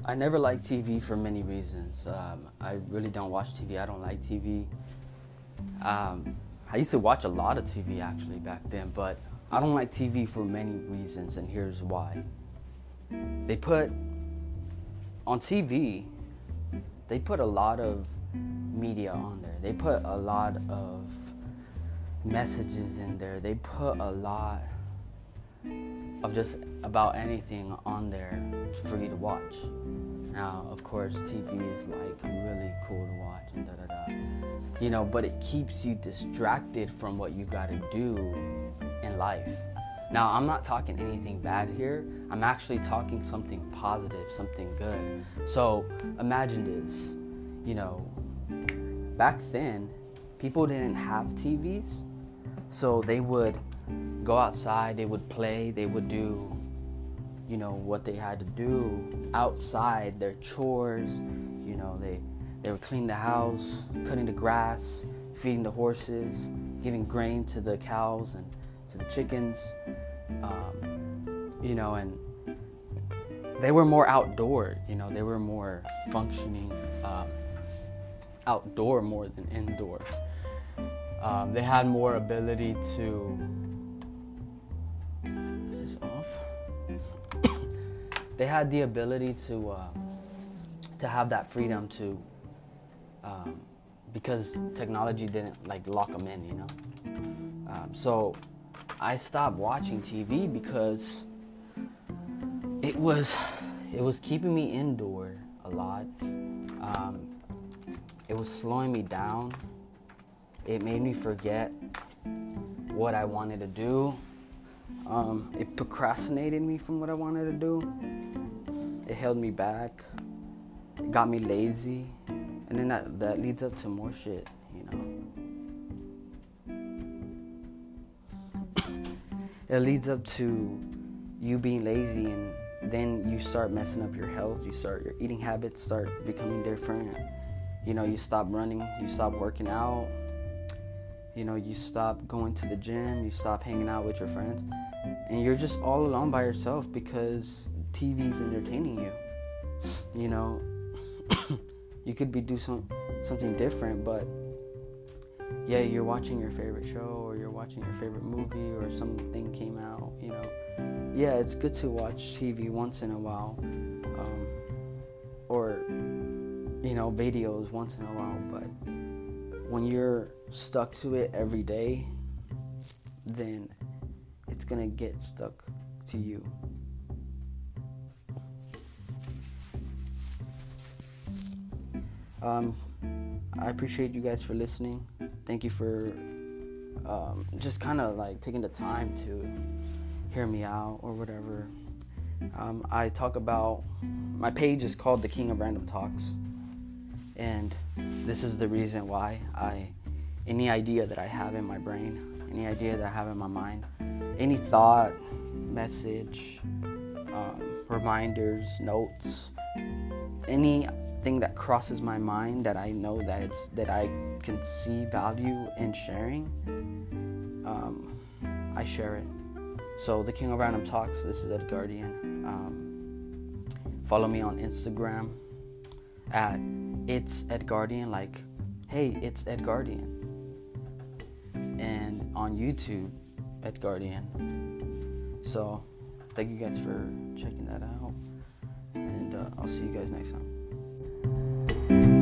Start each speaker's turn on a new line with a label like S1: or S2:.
S1: I never liked TV for many reasons. I really don't watch TV. I don't like TV. I used to watch a lot of TV actually back then, but I don't like TV for many reasons, and here's why. They put on TV, they put a lot of media on there. They put a lot of messages in there. They put a lot of just about anything on there for you to watch. Now, of course, TV is like really cool to watch and but it keeps you distracted from what you gotta do in life. Now, I'm not talking anything bad here. I'm actually talking something positive, something good. So imagine this, back then, people didn't have TVs, so they would go outside, they would play, they would do, what they had to do outside, their chores, they would clean the house, cutting the grass, feeding the horses, giving grain to the cows and to the chickens, and they were more outdoor, they were more functioning outdoor more than indoor. They had more ability to... Is this off? They had the ability to have that freedom to, because technology didn't lock them in, So I stopped watching TV because it was keeping me indoor a lot. It was slowing me down. It made me forget what I wanted to do. It procrastinated me from what I wanted to do. It held me back. It got me lazy. And then that leads up to more shit, It leads up to you being lazy, and then you start messing up your health. Your eating habits start becoming different. You stop running, you stop working out. You stop going to the gym, you stop hanging out with your friends, and you're just all alone by yourself because TV's entertaining you. You could be doing something different, but yeah, you're watching your favorite show, or you're watching your favorite movie, or something came out, Yeah, it's good to watch TV once in a while, or, videos once in a while, but when you're stuck to it every day, then it's gonna get stuck to you. I appreciate you guys for listening. Thank you for just kind of taking the time to hear me out or whatever. I talk about, my page is called The King of Random Talks, and this is the reason why. Any idea that I have in my brain, any idea that I have in my mind, any thought, message, reminders, notes, anything that crosses my mind that I know that I can see value in sharing, I share it. So The King of Random Talks, this is Ed Guardian. Follow me on Instagram at It's Ed Guardian, hey, it's Ed Guardian. And on YouTube, Ed Guardian. So thank you guys for checking that out, and I'll see you guys next time.